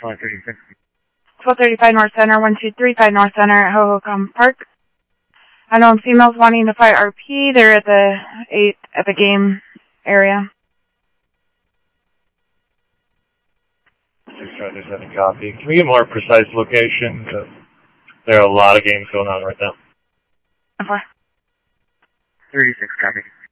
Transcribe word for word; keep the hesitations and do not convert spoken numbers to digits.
twelve thirty-six. twelve thirty-five North Center, one two three five North Center at Hohokam Park. Unknown females wanting to fight R P. They're at the eight at the game area. six five two seven, copy. Can we get more precise location? Because there are a lot of games going on right now. Okay. thirty-six, copy.